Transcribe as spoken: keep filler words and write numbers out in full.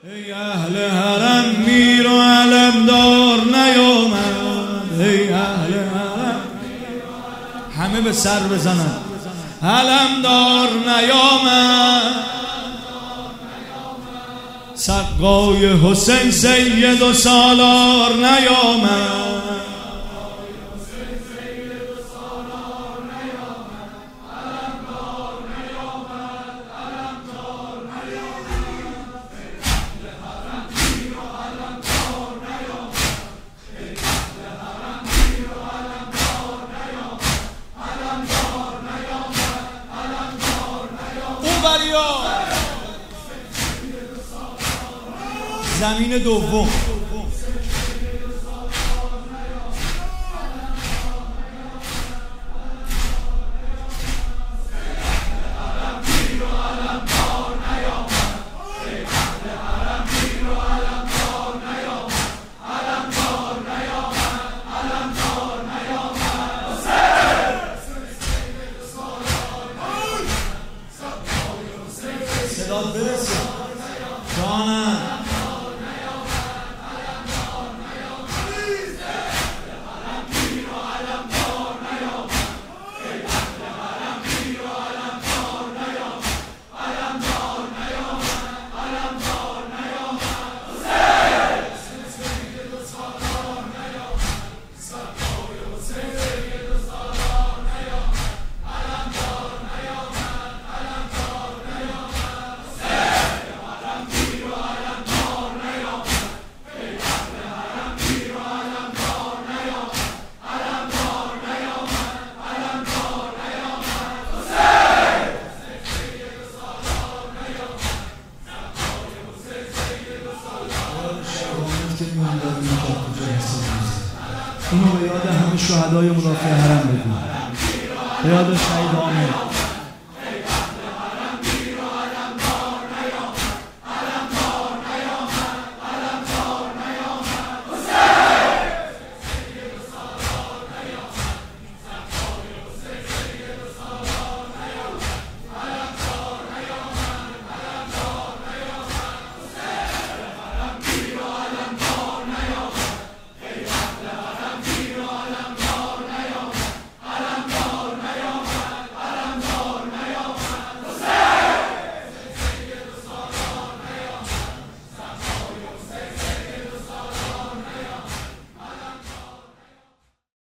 ای اهل حرم میر و علمدار نیامد، ای اهل حرم همه به سر بزنن، علمدار نیامد. سقای حسین سید و سالار نیامد، زمین دوم صدا برسه جانم. اینو به یاد همه شهدای مدافع حرم بدید، به یاد شهید عامر.